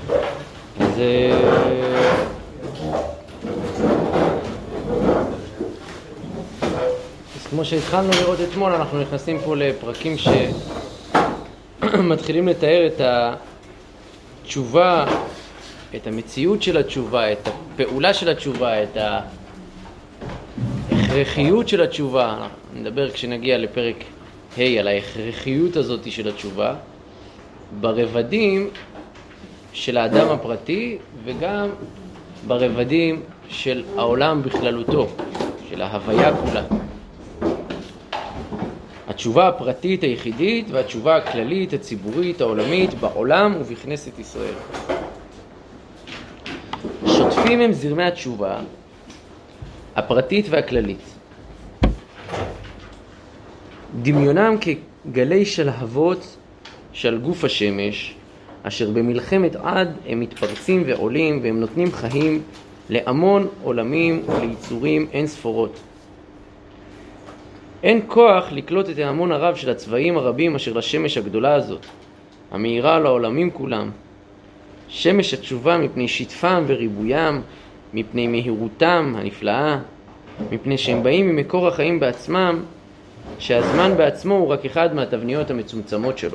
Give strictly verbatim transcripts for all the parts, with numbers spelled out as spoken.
אז אז כמו שהתחלנו לראות אתמול, אנחנו נכנסים פה לפרקים שמתחילים לתאר את התשובה, את המציאות של התשובה, את הפעולה של התשובה, את ההכרחיות של התשובה. נדבר כשנגיע לפרק ה' על ההכרחיות הזאת של התשובה ברבדים של האדם הפרטי וגם ברבדים של העולם בכללותו, של ההוויה כולה. התשובה הפרטית היחידית והתשובה הכללית, הציבורית, העולמית, בעולם ובכנסת ישראל. שוטפים הם זרמי התשובה הפרטית והכללית. דמיונם כגלי שלהבות של גוף השמש, אשר במלחמת עד הם מתפרצים ועולים והם נותנים חיים להמון עולמים וליצורים אין ספורות. אין כוח לקלוט את ההמון הרב של הצבעים הרבים אשר לשמש הגדולה הזאת, המאירה לעולמים כולם. שמש התשובה מפני שטפם וריבוים, מפני מהירותם הנפלאה, מפני שהם באים ממקור החיים בעצמם, שהזמן בעצמו הוא רק אחד מהתבניות המצומצמות שלו.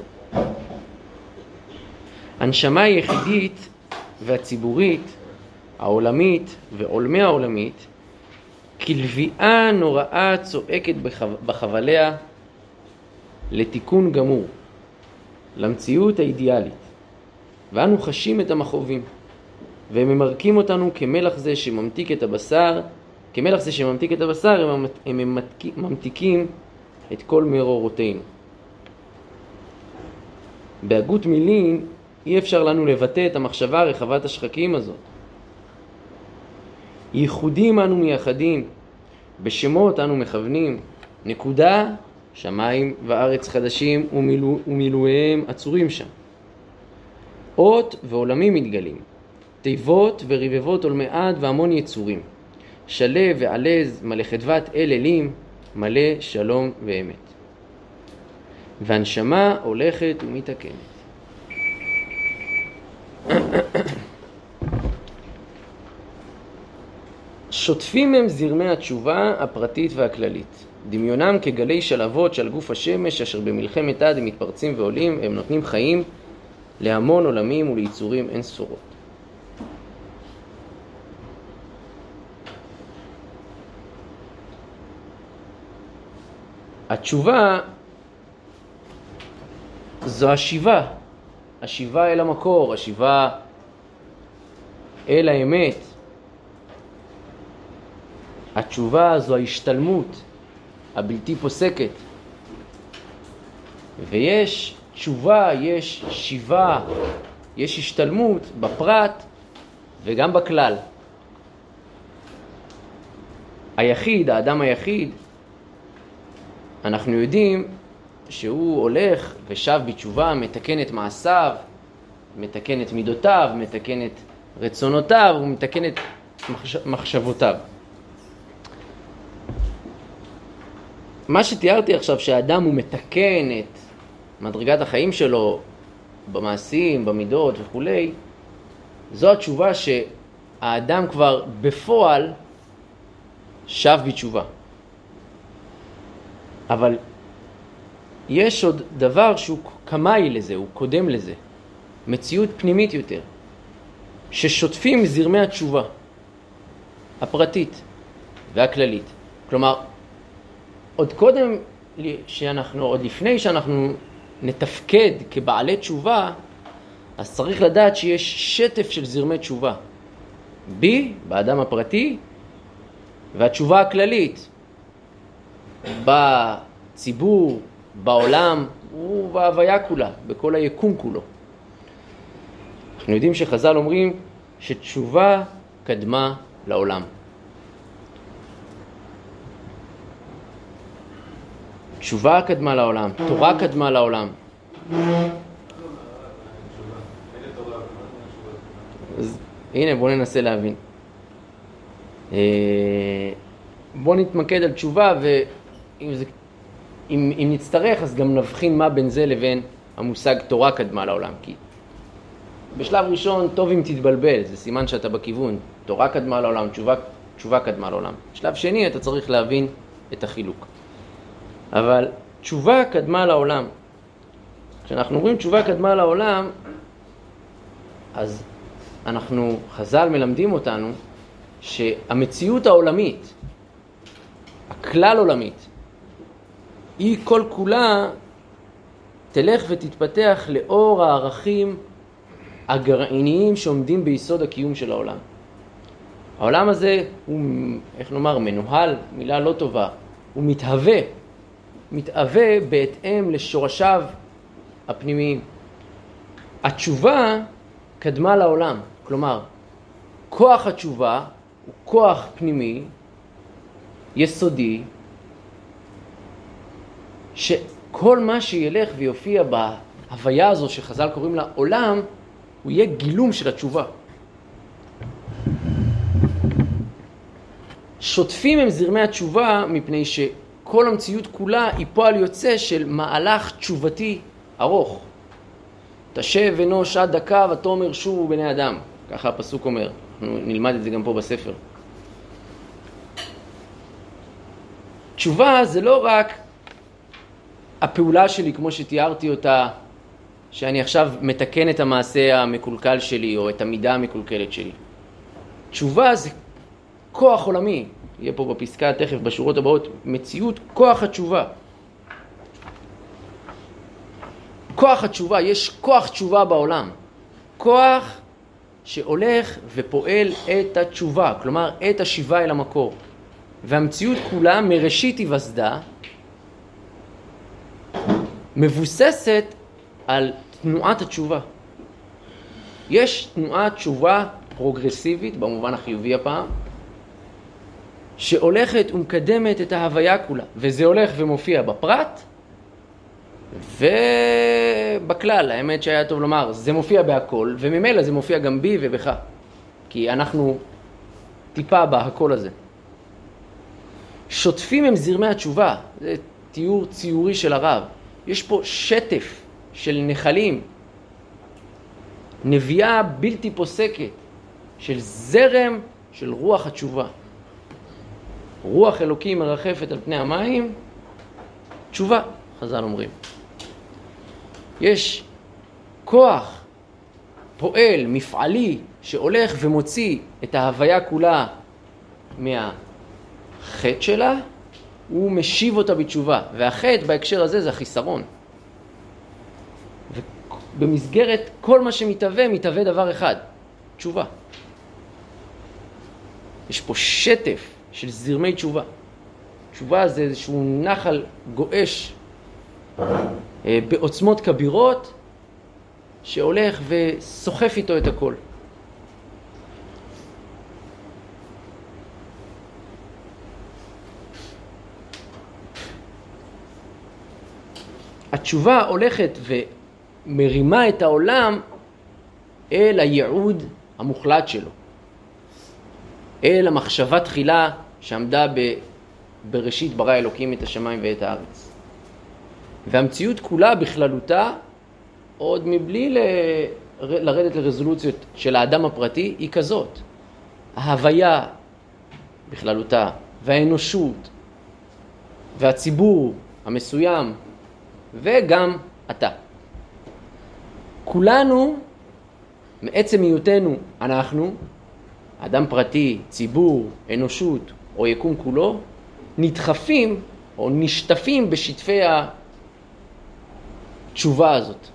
הנשמה היחידית והציבורית, העולמית ועולמי העולמית, כלביאה נוראה צועקת בחבליה לתיקון גמור, למציאות האידיאלית. ואנו חשים את המחובים, והם ממרקים אותנו כמלח זה שממתיק את הבשר, כמלח זה שממתיק את הבשר, הם, הם ממתיקים את כל מרורותינו. בהגות מילים אי אפשר לנו לבטא את המחשבה רחבת השחקים הזאת. ייחודים אנו מייחדים, בשמות אנו מכוונים, נקודה, שמיים וארץ חדשים ומילוא, ומילואיהם עצורים שם. אות ועולמים מתגלים, תיבות ורבבות עולמי עד והמון יצורים, שלה ועלז מלא חדוות אל אלים, מלא שלום ואמת. והנשמה הולכת ומתקנת. שוטפים הם זרמי התשובה הפרטית והכללית. דמיונם כגלי שלהבות של גוף השמש אשר במלחמת עד הם מתפרצים ועולים, הם נותנים חיים להמון עולמים וליצורים אין ספורות. התשובה זו השיבה, השיבה אל המקור, השיבה אל האמת. התשובה זו ההשתלמות הבלתי פוסקת. ויש תשובה, יש שיבה, יש השתלמות בפרט וגם בכלל. היחיד, האדם היחיד, אנחנו יודעים שהוא הולך ושב בתשובה, מתקן את מעשיו, מתקן את מידותיו, מתקן את רצונותיו ומתקן את מחשבותיו. מה שתיארתי עכשיו, שהאדם הוא מתקן את מדרגת החיים שלו במעשים, במידות וכו', זו התשובה שהאדם כבר בפועל שב בתשובה. אבל יש עוד דבר שהוא קמאי לזה, הוא קודם לזה, מציאות פנימית יותר, ששוטפים זרמי התשובה הפרטית והכללית. כלומר, עוד קודם שאנחנו, עוד לפני שאנחנו נתפקד כבעלי תשובה, אז צריך לדעת שיש שטף של זרמי תשובה בי, באדם הפרטי, והתשובה הכללית בציבור, בעולם ובהוויה כולה, בכל היקום כולו. אנחנו יודעים שחז"ל אומרים שתשובה קדמה לעולם. תשובה קדמה לעולם, תורה קדמה לעולם. אז הנה, בואו ננסה להבין. בואו נתמקד על תשובה, ואם זה, אם, אם נצטרך, אז גם נבחין מה בין זה לבין המושג תורה קדמה לעולם. כי בשלב ראשון טוב אם תתבלבל, זה סימן שאתה בכיוון. תורה קדמה לעולם, תשובה, תשובה קדמה לעולם. בשלב שני אתה צריך להבין את החילוק. אבל תשובה קדמה לעולם. כשאנחנו אומרים תשובה קדמה לעולם, אז אנחנו, חז"ל מלמדים אותנו, שהמציאות העולמית, הכלל עולמית, היא כל כולה תלך ותתפתח לאור הערכים הגרעיניים שעומדים ביסוד הקיום של העולם. העולם הזה הוא, איך נאמר, מנוהל, מילה לא טובה, הוא מתהווה, מתהווה בהתאם לשורשיו הפנימיים. התשובה קדמה לעולם, כלומר, כוח התשובה הוא כוח פנימי, יסודי, שכל מה שילך ויופיע בהוויה הזו שחז"ל קוראים לה עולם, הוא יהיה גילום של התשובה. שוטפים הם זרמי התשובה מפני שכל המציאות כולה היא פועל יוצא של מהלך תשובתי ארוך. תשב אנוש עד דקה ותאמר שובו בני אדם. ככה הפסוק אומר. אנחנו נלמד את זה גם פה בספר. תשובה זה לא רק הפעולה שלי כמו שתיארתי אותה, שאני עכשיו מתקן את המעשה המקולקל שלי או את המידה המקולקלת שלי. תשובה זה כוח עולמי. יהיה פה בפסקה תכף בשורות הבאות מציאות כוח התשובה. כוח התשובה, יש כוח תשובה בעולם. כוח שהולך ופועל את התשובה, כלומר את השיבה אל המקור. והמציאות כולה מראשית היווסדה מבוססת על תנועת התשובה. יש תנועת תשובה פרוגרסיבית, במובן החיובי הפעם, שהולכת ומקדמת את ההוויה כולה. וזה הולך ומופיע בפרט ובכלל. האמת שהיה טוב לומר, זה מופיע בהכל, וממילא זה מופיע גם בי ובך. כי אנחנו טיפה בהכל הזה. שוטפים הם זרמי התשובה. זה תיאור ציורי של הרב. יש פה שטף של נחלים, נביאה בלתי פוסקת של זרם של רוח התשובה. רוח אלוקים מרחפת על פני המים, תשובה, חז"ל אומרים. יש כוח פועל, מפעלי, שהולך ומוציא את ההוויה כולה מהחטא שלה, הוא משיב אותה בתשובה. והחטא בהקשר הזה זה החיסרון. ובמסגרת כל מה שמתהווה, מתהווה דבר אחד, תשובה. יש פה שטף של זרמי תשובה. תשובה זה איזשהו נחל גואש בעוצמות כבירות שהולך וסוחף איתו את הכל. התשובה הולכת ומרימה את העולם אל הייעוד המוחלט שלו. אל המחשבה תחילה שעמדה ב... בראשית ברא אלוקים את השמיים ואת הארץ. והמציאות כולה בכללותה, עוד מבלי ל... לרדת לרזולוציות של האדם הפרטי, היא כזאת. ההוויה בכללותה, והאנושות, והציבור המסוים, וגם אתה. כולנו, מעצם היותנו, אנחנו, אדם פרטי, ציבור, אנושות או יקום כולו, נדחפים או נשטפים בשטפי התשובה הזאת.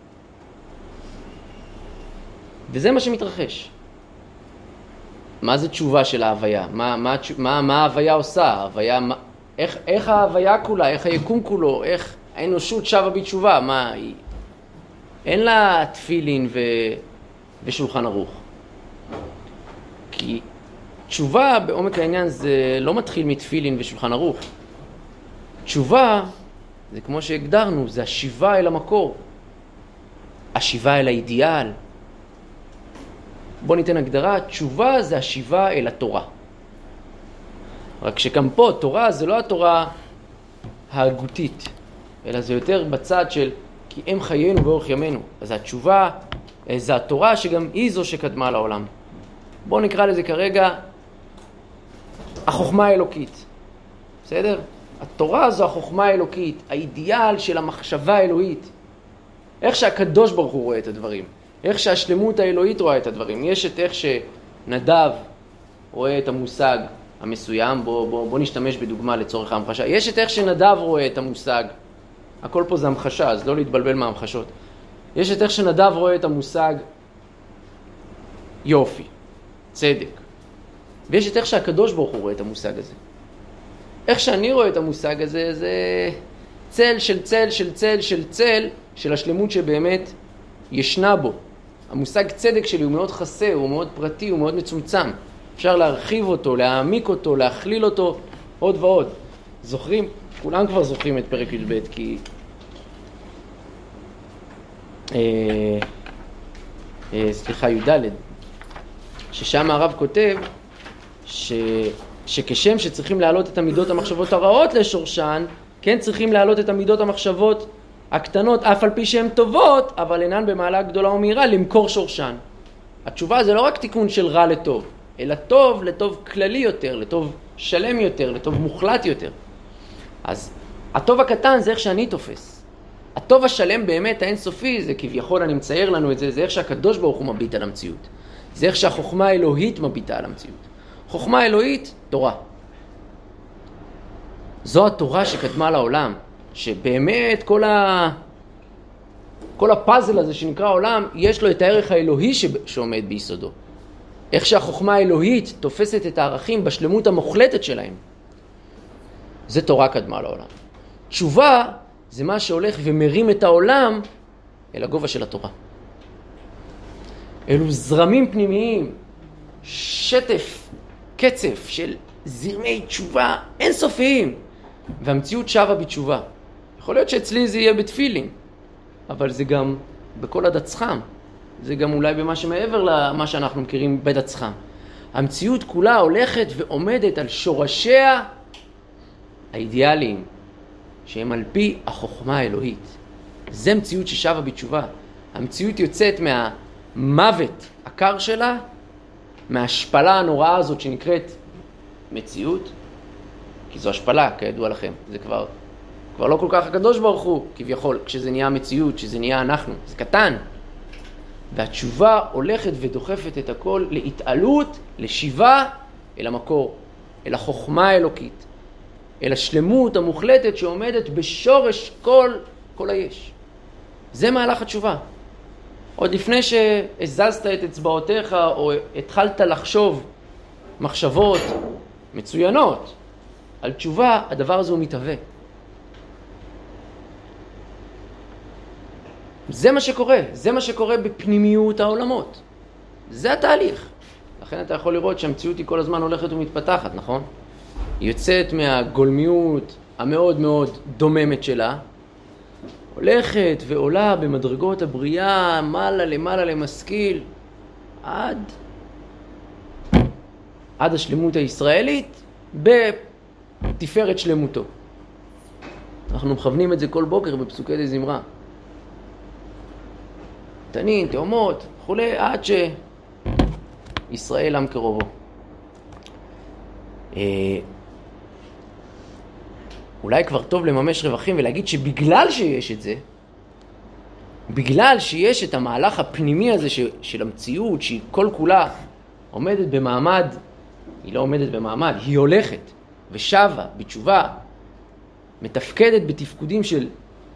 וזה מה שמתרחש. מה זה תשובה של ההוויה? מה, מה, מה, מה ההוויה עושה? ההוויה, מה, איך, איך ההוויה כולה, איך היקום כולו, איך האנושות שווה בתשובה? מה היא? אין לה תפילין ו... ושולחן ערוך. כי תשובה בעומק העניין זה לא מתחיל מתפילין ושולחן ערוך. תשובה זה כמו שהגדרנו, זה השיבה אל המקור. השיבה אל האידיאל. בוא ניתן הגדרה, תשובה זה השיבה אל התורה. רק שגם פה תורה זה לא התורה ההגותית, אלא זה יותר בצד של כי הם חיינו באורך ימינו. אז התשובה זה התורה שגם היא זו שקדמה לעולם. בואו נקרא לזה כרגע החוכמה האלוקית. בסדר? התורה זו החוכמה האלוקית, האידיאל של המחשבה האלוהית. איך שהקדוש ברוך הוא רואה את הדברים, איך שהשלמות האלוהית רואה את הדברים. יש את איך שנדב רואה את המושג המסוים, בוא, בוא, בוא נשתמש בדוגמה לצורך ההמחשה. יש את איך שנדב רואה את המושג, הכל פה זה המחשה, אז לא להתבלבל מההמחשות. יש את איך שנדב רואה את המושג יופי, צדק. ויש את איך שהקדוש ברוך הוא רואה את המושג הזה. איך שאני רואה את המושג הזה, זה צל של צל של צל של צל של השלמות שבאמת ישנה בו. המושג צדק שלי הוא מאוד חסר, הוא מאוד פרטי, הוא מאוד מצומצם. אפשר להרחיב אותו, להעמיק אותו, להכליל אותו, עוד ועוד. זוכרים? כולם כבר זוכרים את פרק י' ב' כי... אה, אה, סליחה, י' ד' ששם הרב כותב ש... שכשם שצריכים להעלות את המידות המחשבות הרעות לשורשן, כן צריכים להעלות את המידות המחשבות הקטנות, אף על פי שהן טובות, אבל אינן במעלה גדולה ומהירה, למכור שורשן. התשובה זה לא רק תיקון של רע לטוב, אלא טוב לטוב כללי יותר, לטוב שלם יותר, לטוב מוחלט יותר. אז הטוב הקטן זה איך שאני תופס. הטוב השלם באמת האינסופי, זה כביכול אני מצייר לנו את זה, זה איך שהקדוש ברוך הוא מביט על המציאות. זה איך שהחוכמה האלוהית מביטה על המציאות. חוכמה אלוהית, תורה. זו התורה שקדמה לעולם, שבאמת כל ה... כל הפאזל הזה שנקרא עולם, יש לו את הערך האלוהי ש... שעומד ביסודו. איך שהחוכמה האלוהית תופסת את הערכים בשלמות המוחלטת שלהם. זה תורה קדמה לעולם. תשובה זה מה שהולך ומרים את העולם אל הגובה של התורה. אלו זרמים פנימיים, שטף, קצף של זרמי תשובה אינסופיים, והמציאות שווה בתשובה. יכול להיות שאצלי זה יהיה בתפילין, אבל זה גם בכל הדץ חם. זה גם אולי במה שמעבר למה שאנחנו מכירים בדץ חם. המציאות כולה הולכת ועומדת על שורשיה האידיאליים, שהם על פי החוכמה האלוהית. זה מציאות ששווה בתשובה. המציאות יוצאת מהמוות הקר שלה, מההשפלה הנוראה הזאת שנקראת מציאות, כי זו השפלה, כידוע לכם. זה כבר, כבר לא כל כך הקדוש ברוך הוא, כביכול, כשזה נהיה מציאות, כשזה נהיה אנחנו. זה קטן. והתשובה הולכת ודוחפת את הכל להתעלות, לשיבה, אל המקור, אל החוכמה האלוקית, אל השלמות המוחלטת שעומדת בשורש כל, כל היש. זה מהלך התשובה. עוד לפני שהזזת את אצבעותיך או התחלת לחשוב מחשבות מצוינות על תשובה, הדבר הזה הוא מתהווה. זה מה שקורה, זה מה שקורה בפנימיות העולמות. זה התהליך. לכן אתה יכול לראות שהמציאות היא כל הזמן הולכת ומתפתחת, נכון? היא יוצאת מהגולמיות המאוד מאוד דוממת שלה, הולכת ועולה במדרגות הבריאה, מעלה למעלה למשכיל, עד, עד השלמות הישראלית, בתפארת שלמותו. אנחנו מכוונים את זה כל בוקר בפסוקי דזמרה. תנין, תאומות, וכולי, עד שישראל עם קרובו. אולי כבר טוב לממש רווחים ולהגיד שבגלל שיש את זה, בגלל שיש את המהלך הפנימי הזה ש, של המציאות, שהיא כל כולה עומדת במעמד, היא לא עומדת במעמד, היא הולכת ושווה בתשובה, מתפקדת בתפקודים של,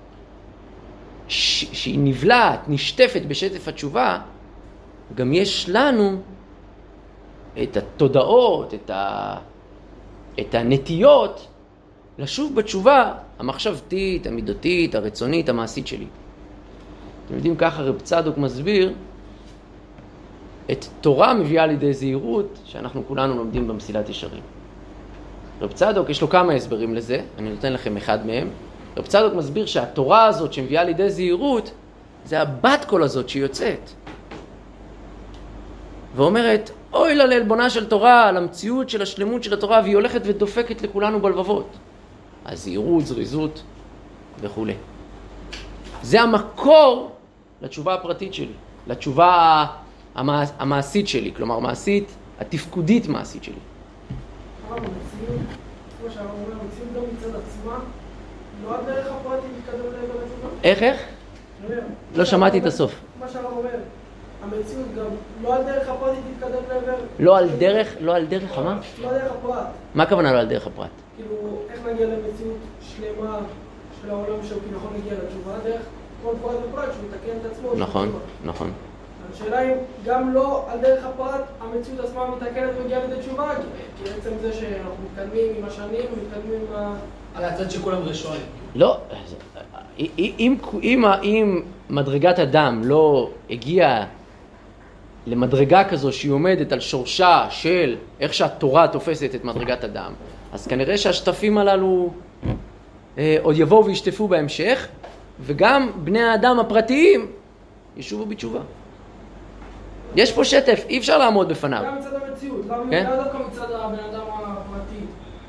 ש, שהיא נבלעת, נשטפת בשטף התשובה, גם יש לנו את התודעות, את, ה, את הנטיות, לשוב בתשובה המחשבתית, המידותית, הרצונית, המעשית שלי. אתם יודעים, ככה רב צדוק מסביר, את תורה מביאה לידי זהירות, שאנחנו כולנו לומדים במסילת ישרים. רב צדוק, יש לו כמה הסברים לזה, אני נותן לכם אחד מהם. רב צדוק מסביר שהתורה הזאת שמביאה לידי זהירות, זה הבת קול הזאת שיוצאת. ואומרת, אוי לה לעלבונה של תורה, על המציאות של השלמות של התורה, והיא הולכת ודופקת לכולנו בלבבות. הזהירות, זריזות וכו'. זה המקור לתשובה הפרטית שלי. לתשובה המעשית שלי, כלומר מעשית, התפקודית מעשית שלי. אבל המציאות, כמו שהרב אומר, המציאות גם מצד עצמה, לא הדרך הפרטית להתקדם לעבר התשובה? איך, איך? לא שמעתי את הסוף. מה שהרב אומר, המציאות גם לא על דרך הפרטית להתקדם לעבר... לא על דרך, לא על דרך, מה? לא על דרך הפרט. מה הכוונה לא על דרך הפרט? כאילו, איך נגיע למציאות שלמה של העולם שהוא כביכול נגיע לתשובה, דרך כל פרט ופרט שהוא מתקן את עצמו. נכון, נכון. השאלה אם גם לא על דרך הפרט, המציאות עצמה מתקנת ומגיעה לידי תשובה, כי בעצם זה שאנחנו מתקדמים עם השנים, מתקדמים עם ה... על הצד שכולם ראשונים. לא, אם, אם, אם מדרגת אדם לא הגיעה למדרגה כזו שהיא עומדת על שורשה של איך שהתורה תופסת את מדרגת אדם, אז כנראה שהשטפים הללו אה, עוד יבואו וישטפו בהמשך, וגם בני האדם הפרטיים ישובו בתשובה. יש פה שטף, אי אפשר לעמוד בפניו. גם מצד המציאות, למה כן? דווקא מצד הבן אדם הפרטי?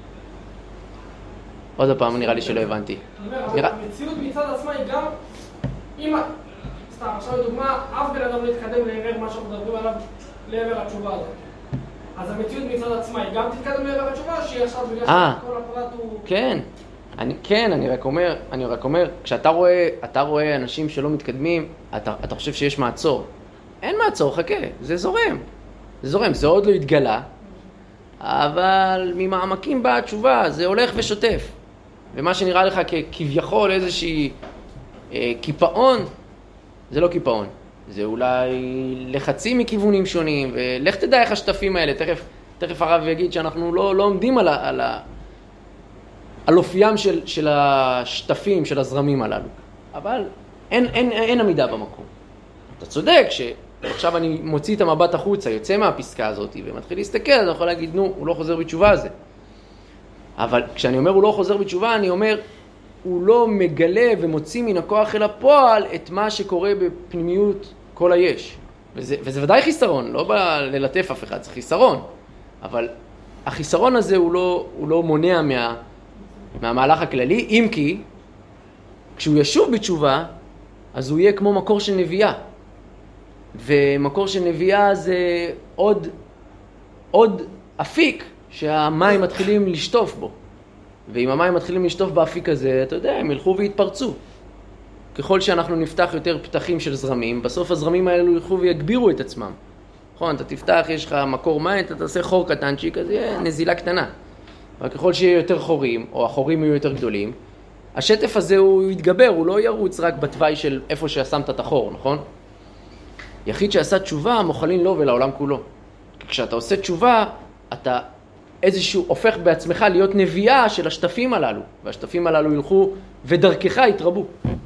עוד פעם, נראה לי שלא הבנתי. נראה... המציאות מצד עצמה היא גם, אם, סתם, עכשיו לדוגמה, אף בן אדם לא יתקדם לעבר מה שאנחנו מדברים עליו, לעבר התשובה הזאת. אז המציאות מצד עצמה היא גם תתקדם לעבר התשובה, שהיא עכשיו בגלל שכל הפרט הוא... כן, אני, כן, אני רק אומר, אני רק אומר, כשאתה רואה, אתה רואה אנשים שלא מתקדמים, אתה, אתה חושב שיש מעצור. אין מעצור, חכה, זה זורם. זה זורם, זה עוד לא התגלה, אבל ממעמקים באה התשובה, זה הולך ושוטף. ומה שנראה לך כביכול איזושהי אה, קיפאון, זה לא קיפאון. זה אולי לחצים מכיוונים שונים, ולך תדע איך השטפים האלה, תכף, תכף הרב יגיד שאנחנו לא, לא עומדים על, ה, על, ה, על אופיים של, של השטפים, של הזרמים הללו. אבל אין, אין, אין עמידה במקום. אתה צודק שעכשיו אני מוציא את המבט החוצה, יוצא מהפסקה הזאת ומתחיל להסתכל, אז אני יכול להגיד, נו, הוא לא חוזר בתשובה הזה. אבל כשאני אומר הוא לא חוזר בתשובה, אני אומר, הוא לא מגלה ומוציא מן הכוח אל הפועל את מה שקורה בפנימיות כל היש. וזה, וזה ודאי חיסרון, לא בא ללטף אף אחד, זה חיסרון. אבל החיסרון הזה הוא לא, הוא לא מונע מה, מהמהלך הכללי, אם כי כשהוא ישוב בתשובה, אז הוא יהיה כמו מקור של נביאה. ומקור של נביאה זה עוד, עוד אפיק שהמים מתחילים לשטוף בו. ואם המים מתחילים לשטוף באפיק הזה, אתה יודע, הם ילכו והתפרצו. ככל שאנחנו נפתח יותר פתחים של זרמים, בסוף הזרמים האלו ילכו ויגבירו את עצמם. נכון, אתה תפתח, יש לך מקור מים, אתה תעשה חור קטנצ'יק, אז יהיה נזילה קטנה. אבל ככל שיהיה יותר חורים, או החורים יהיו יותר גדולים, השטף הזה הוא יתגבר, הוא לא ירוץ רק בתוואי של איפה ששמת את החור, נכון? יחיד שעשה תשובה, מוכלים לו ולעולם כולו. כשאתה עושה תשובה, אתה איזשהו הופך בעצמך להיות נביאה של השטפים הללו, והשטפים הללו ילכו ודרכך יתרבו.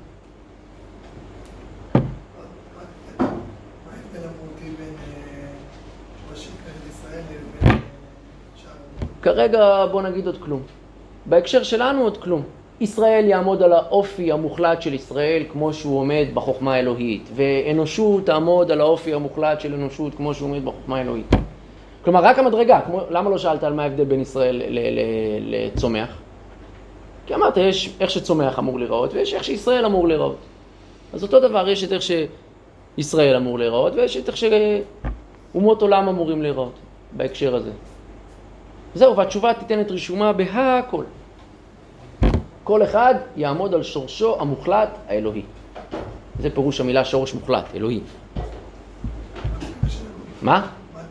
כרגע בוא נגיד עוד כלום. בהקשר שלנו עוד כלום. ישראל יעמוד על האופי המוחלט של ישראל כמו שהוא עומד בחוכמה האלוהית, ואנושות תעמוד על האופי המוחלט של אנושות כמו שהוא עומד בחוכמה האלוהית. כלומר, רק המדרגה, כמו, למה לא שאלת על מה ההבדל בין ישראל לצומח? כי אמרת, יש איך שצומח אמור לראות, ויש איך שישראל אמור לראות. אז אותו דבר, יש את איך שישראל אמור לראות, ויש את איך שאומות עולם אמורים לראות, בהקשר הזה. זהו, והתשובה תיתן את רישומה בהכל. כל אחד יעמוד על שורשו המוחלט האלוהי. זה פירוש המילה שורש מוחלט, אלוהי. מה?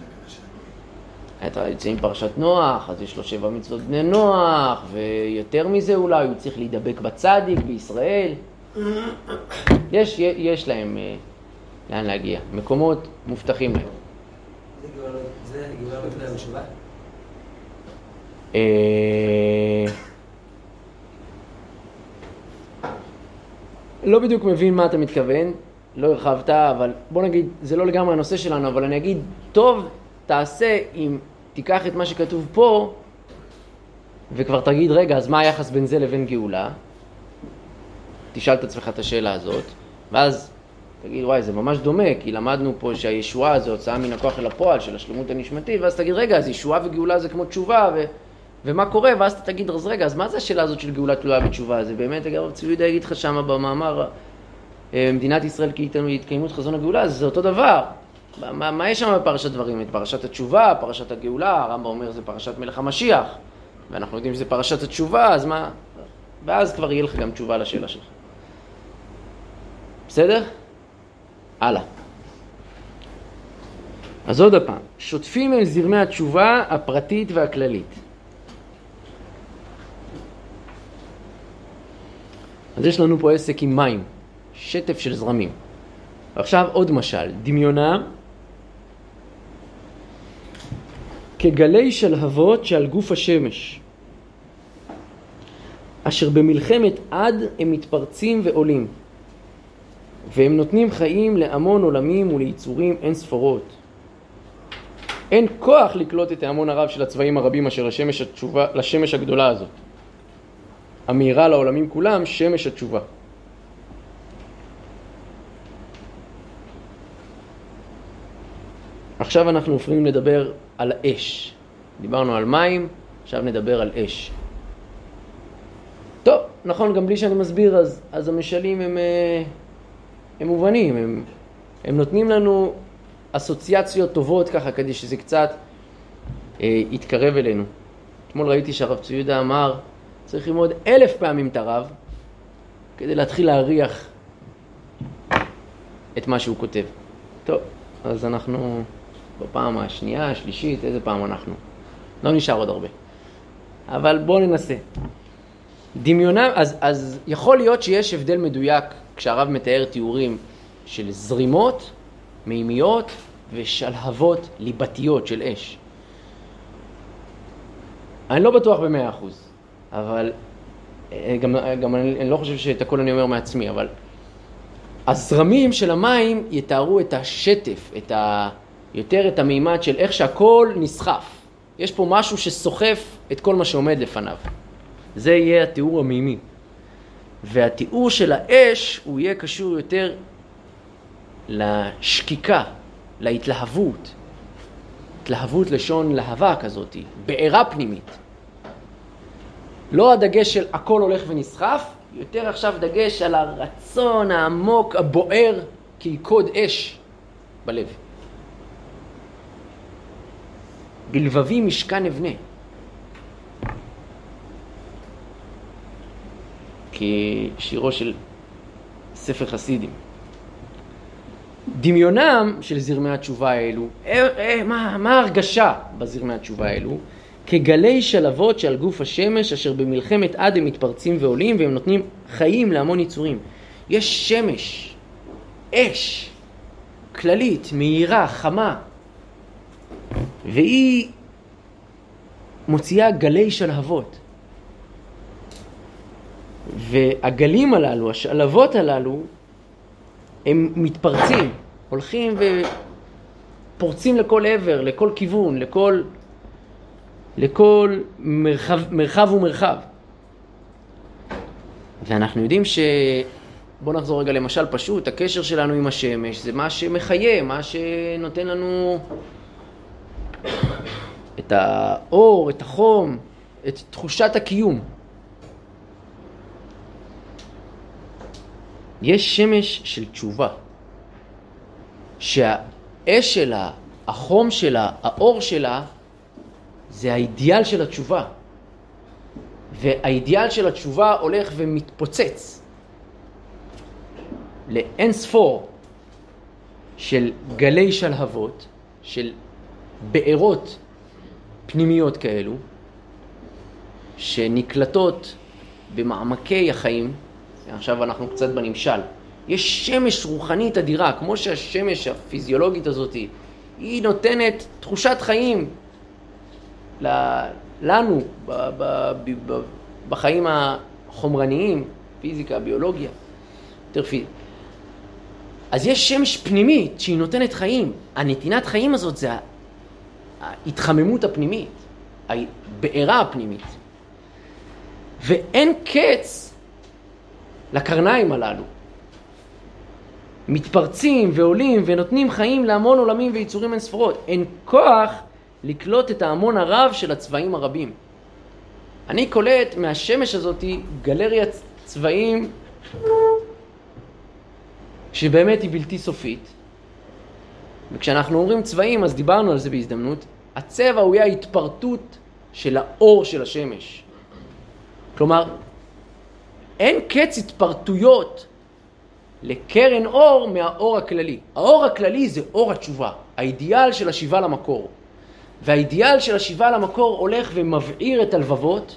אתה יוצא עם פרשת נוח, אז יש לו שבע מצוות בני נוח, ויותר מזה אולי הוא צריך להידבק בצדיק בישראל. יש, יש להם לאן להגיע, מקומות מובטחים להם. זה גאולה לא תהיה בתשובה? לא בדיוק מבין מה אתה מתכוון, לא הרחבת, אבל בוא נגיד, זה לא לגמרי הנושא שלנו, אבל אני אגיד, טוב תעשה אם תיקח את מה שכתוב פה, וכבר תגיד, רגע, אז מה היחס בין זה לבין גאולה? תשאל את עצמך את השאלה הזאת, ואז תגיד, וואי, זה ממש דומה, כי למדנו פה שהישועה זה הוצאה מן הכוח אל הפועל של השלמות הנשמתית, ואז תגיד, רגע, אז ישועה וגאולה זה כמו תשובה, ו... ומה קורה? ואז אתה תגיד, אז רגע, אז מה זה השאלה הזאת של גאולה תלויה בתשובה? זה באמת, אגב, צבי יהודה יגיד לך שמה במאמר, מדינת ישראל כהתקיימות חזון הגאולה, זה אותו דבר. מה, מה יש שם בפרשת דברים? את פרשת התשובה, פרשת הגאולה, הרמב"ם אומר זה פרשת מלך המשיח, ואנחנו יודעים שזה פרשת התשובה, אז מה? ואז כבר יהיה לך גם תשובה לשאלה שלך. בסדר? הלאה. אז עוד הפעם, שוטפים הם זרמי התשובה הפרטית והכללית. אז יש לנו פה עסק עם מים, שטף של זרמים. עכשיו עוד משל, דמיונם כגלי שלהבות שעל גוף השמש, אשר במלחמת עד הם מתפרצים ועולים, והם נותנים חיים להמון עולמים וליצורים אין ספורות. אין כוח לקלוט את ההמון הרב של הצבעים הרבים אשר לשמש התשובה, לשמש הגדולה הזאת. המהירה לעולמים כולם, שמש התשובה. עכשיו אנחנו עוברים לדבר על אש. דיברנו על מים, עכשיו נדבר על אש. טוב, נכון, גם בלי שאני מסביר, אז, אז המשלים הם, הם מובנים, הם, הם נותנים לנו אסוציאציות טובות ככה, כדי שזה קצת אה, יתקרב אלינו. אתמול ראיתי שהרב צבי יהודה אמר, צריך ללמוד אלף פעמים את הרב, כדי להתחיל להריח את מה שהוא כותב. טוב, אז אנחנו בפעם השנייה, השלישית, איזה פעם אנחנו? לא נשאר עוד הרבה. אבל בואו ננסה. דמיונם, אז, אז יכול להיות שיש הבדל מדויק כשהרב מתאר תיאורים של זרימות, מימיות ושלהבות ליבתיות של אש. אני לא בטוח במאה אחוז, אבל גם, גם אני, אני לא חושב שאת הכל אני אומר מעצמי, אבל הזרמים של המים יתארו את השטף, את ה, יותר את המימד של איך שהכל נסחף. יש פה משהו שסוחף את כל מה שעומד לפניו. זה יהיה התיאור המימי. והתיאור של האש הוא יהיה קשור יותר לשקיקה, להתלהבות. התלהבות לשון להבה כזאת, בעירה פנימית. לא הדגש של הכל הולך ונסחף, יותר עכשיו דגש על הרצון העמוק, הבוער, כילכוד אש בלב. בלבבי משכן אבנה. כשירו של ספר חסידים. דמיונם של זרמי התשובה האלו, אה, אה, מה, מה ההרגשה בזרמי התשובה האלו? כגלי שלהבות שעל גוף השמש, אשר במלחמת עד הם מתפרצים ועולים, והם נותנים חיים להמון יצורים. יש שמש, אש, כללית, מהירה, חמה, והיא מוציאה גלי שלהבות. והגלים הללו, השלהבות הללו, הם מתפרצים, הולכים ופורצים לכל עבר, לכל כיוון, לכל, לכל מרחב, מרחב ומרחב. ואנחנו יודעים ש... בואו נחזור רגע למשל פשוט, הקשר שלנו עם השמש זה מה שמחיה, מה שנותן לנו את האור, את החום, את תחושת הקיום. יש שמש של תשובה, שהאש שלה, החום שלה, האור שלה, זה האידיאל של התשובה. והאידיאל של התשובה הולך ומתפוצץ לאין ספור של גלי שלהבות, של בעירות פנימיות כאלו, שנקלטות במעמקי החיים. עכשיו אנחנו קצת בנמשל. יש שמש רוחנית אדירה, כמו שהשמש הפיזיולוגית הזאת, היא נותנת תחושת חיים לנו בחיים החומרניים, פיזיקה, ביולוגיה, יותר פיזיקה. אז יש שמש פנימית שהיא נותנת חיים. הנתינת חיים הזאת זה ההתחממות הפנימית, הבעירה הפנימית. ואין קץ לקרניים הללו. מתפרצים ועולים ונותנים חיים להמון עולמים ויצורים אין ספורות. אין כוח לקלוט את ההמון הרב של הצבעים הרבים. אני קולט מהשמש הזאת גלריית צבעים שבאמת היא בלתי סופית. וכשאנחנו אומרים צבעים, אז דיברנו על זה בהזדמנות, הצבע הוא ההתפרטות של האור של השמש. כלומר, אין קץ התפרטויות לקרן אור מהאור הכללי. האור הכללי זה אור התשובה, האידיאל של השיבה למקור. והאידיאל של השיבה למקור הולך ומבעיר את הלבבות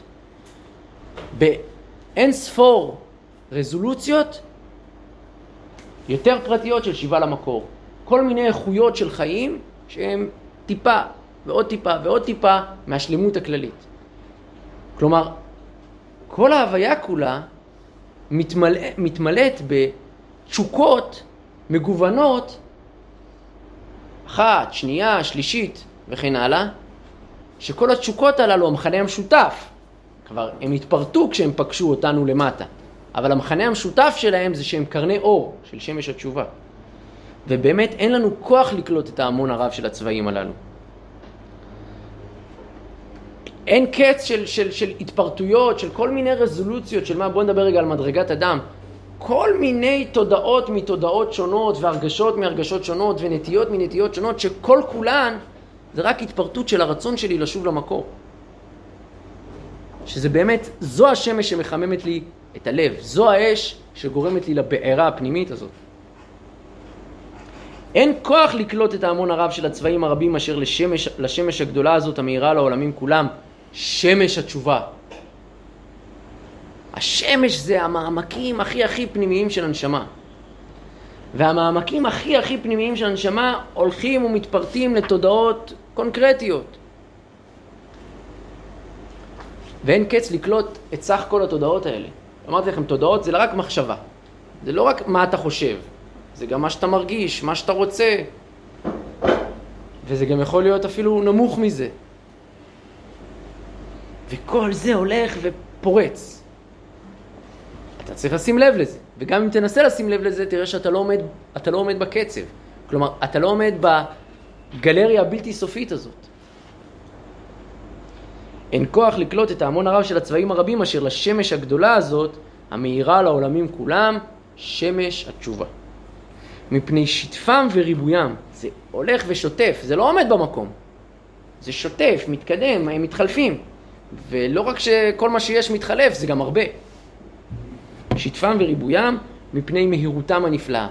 באין ספור רזולוציות יותר פרטיות של שיבה למקור. כל מיני איכויות של חיים שהן טיפה ועוד טיפה ועוד טיפה מהשלמות הכללית. כלומר, כל ההוויה כולה מתמלא, מתמלאת בתשוקות מגוונות, אחת, שנייה, שלישית וכן הלאה, שכל התשוקות הללו, המחנה המשותף, כבר הם התפרטו כשהם פגשו אותנו למטה, אבל המחנה המשותף שלהם זה שהם קרני אור של שמש התשובה. ובאמת אין לנו כוח לקלוט את ההמון הרב של הצבעים הללו. אין קץ של, של, של התפרטויות, של כל מיני רזולוציות, של מה, בוא נדבר רגע על מדרגת אדם. כל מיני תודעות מתודעות שונות, והרגשות מהרגשות שונות, ונטיות מנטיות שונות, שכל כולן זה רק התפרטות של הרצון שלי לשוב למקור. שזה באמת, זו השמש שמחממת לי את הלב, זו האש שגורמת לי לבעירה הפנימית הזאת. אין כוח לקלוט את ההמון הרב של הצבעים הרבים אשר לשמש, לשמש הגדולה הזאת המאירה לעולמים כולם, שמש התשובה. השמש זה המעמקים הכי הכי פנימיים של הנשמה. והמעמקים הכי הכי פנימיים של הנשמה הולכים ומתפרטים לתודעות קונקרטיות. ואין קץ לקלוט את סך כל התודעות האלה. אמרתי לכם, תודעות זה לא רק מחשבה. זה לא רק מה אתה חושב. זה גם מה שאתה מרגיש, מה שאתה רוצה. וזה גם יכול להיות אפילו נמוך מזה. וכל זה הולך ופורץ. אתה צריך לשים לב לזה. וגם אם תנסה לשים לב לזה, תראה שאתה לא עומד, אתה לא עומד בקצב. כלומר, אתה לא עומד בגלריה הבלתי סופית הזאת. אין כוח לקלוט את ההמון הרב של הצבעים הרבים אשר לשמש הגדולה הזאת, המאירה לעולמים כולם, שמש התשובה. מפני שטפם וריבוים, זה הולך ושוטף, זה לא עומד במקום. זה שוטף, מתקדם, הם מתחלפים. ולא רק שכל מה שיש מתחלף, זה גם הרבה. שטפם וריבוים מפני מהירותם הנפלאה.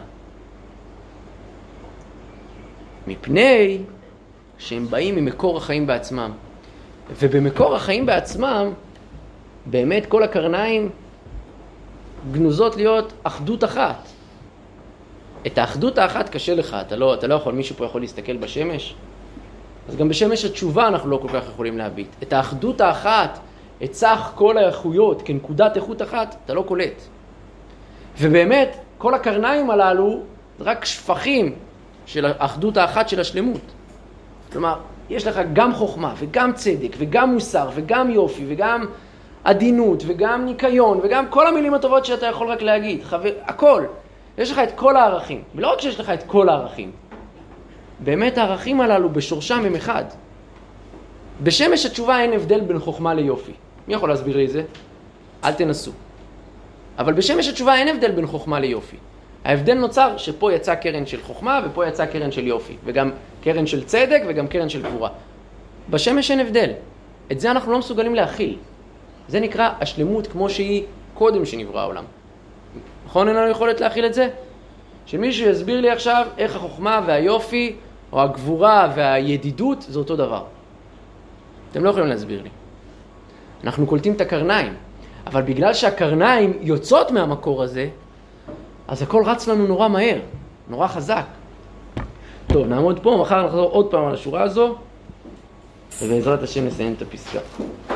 מפני שהם באים ממקור החיים בעצמם. ובמקור החיים בעצמם, באמת כל הקרניים גנוזות להיות אחדות אחת. את האחדות האחת קשה לך, אתה לא, אתה לא יכול, מישהו פה יכול להסתכל בשמש? אז גם בשמש התשובה אנחנו לא כל כך יכולים להביט. את האחדות האחת, את סך כל האיכויות, כנקודת איכות אחת, אתה לא קולט. ובאמת, כל הקרניים הללו, רק שפכים של האחדות האחת של השלמות. כלומר, יש לך גם חוכמה, וגם צדק, וגם מוסר, וגם יופי, וגם עדינות, וגם ניקיון, וגם כל המילים הטובות שאתה יכול רק להגיד. חבר, הכל. יש לך את כל הערכים. ולא רק שיש לך את כל הערכים. באמת הערכים הללו בשורשם הם אחד. בשמש התשובה אין הבדל בין חוכמה ליופי. מי יכול להסביר לי את זה? אל תנסו. אבל בשמש התשובה אין הבדל בין חוכמה ליופי. ההבדל נוצר שפה יצא קרן של חוכמה ופה יצא קרן של יופי. וגם קרן של צדק וגם קרן של גבורה. בשמש אין הבדל. את זה אנחנו לא מסוגלים להכיל. זה נקרא השלמות כמו שהיא קודם שנברא העולם. נכון אין לנו יכולת להכיל את זה? שמישהו יסביר לי עכשיו איך החוכמה והיופי או הגבורה והידידות זה אותו דבר. אתם לא יכולים להסביר לי. אנחנו קולטים את הקרניים, אבל בגלל שהקרניים יוצאות מהמקור הזה, אז הכל רץ לנו נורא מהר, נורא חזק. טוב, נעמוד פה, מחר נחזור עוד פעם על השורה הזו, ובעזרת השם נסיים את הפסקה.